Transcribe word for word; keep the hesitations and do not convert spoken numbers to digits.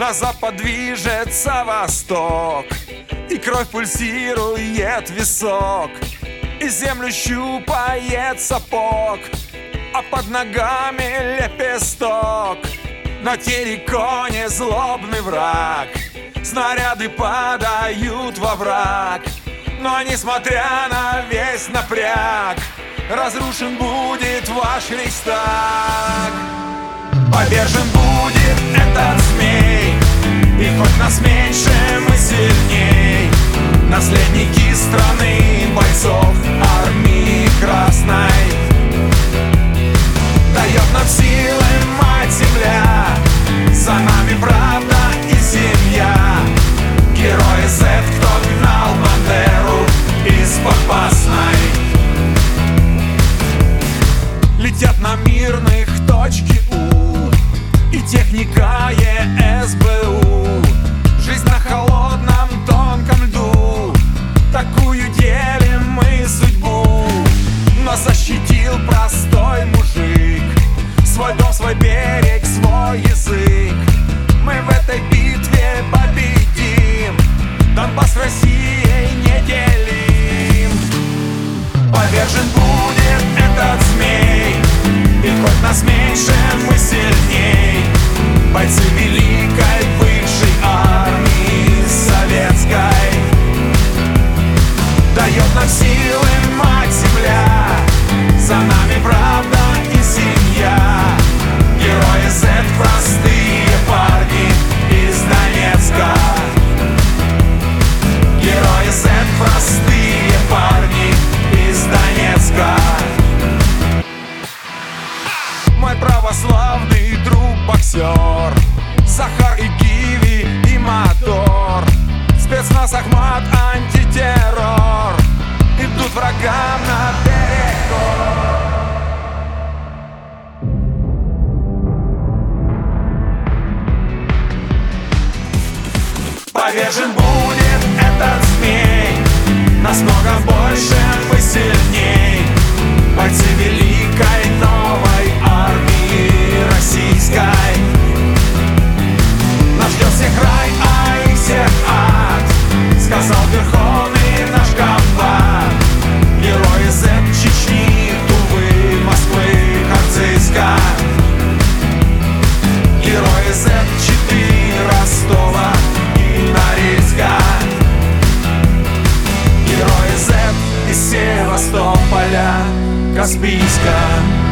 На запад движется восток, и кровь пульсирует в висок, и землю щупает сапог, а под ногами лепесток. На терриконе злобный враг, снаряды падают во враг. Но несмотря на весь напряг, разрушен будет ваш Рейхстаг. Повержен будет этот змей, и хоть нас меньше, мы сильней. Наследники страны, бойцов армии красной. Дает нам силы мать земля, за нами правда и семья. Герои Z, кто гнал Бандеру из Попасной. Летят на мирных точки У, и техника ЕСБУ. Жизнь на холодном тонком льду, такую делим мы судьбу. Нас защитил простой мужик, свой дом, свой берег, свой язык. Мы в этой битве победим, Донбасс Россией не делим. Повержен будет этот змей, и хоть нас меньше, мы сильней. Бойцы великой бывшей армии советской. Дает нам силы мать земля, за нами правда и семья. Герои Z, простые парни из Донецка. Герои Z, простые парни из Донецка. Мой православный друг боксер, Захар и Киви и Мотор. Спецназ Ахмат, антитеррор, идут врагам на перекор. Повержен будет этот змей, нас много больше, мы сильней. Бойцы великой новой армии российской. Нас ждет всех рай, а их всех ад, сказал верховный наш комбат. Герои Z, Чечни, Тувы, Москвы, Харциска. Герои Z, Читы, Ростова и Норильска. Герои Z из Севастополя, Каспийска.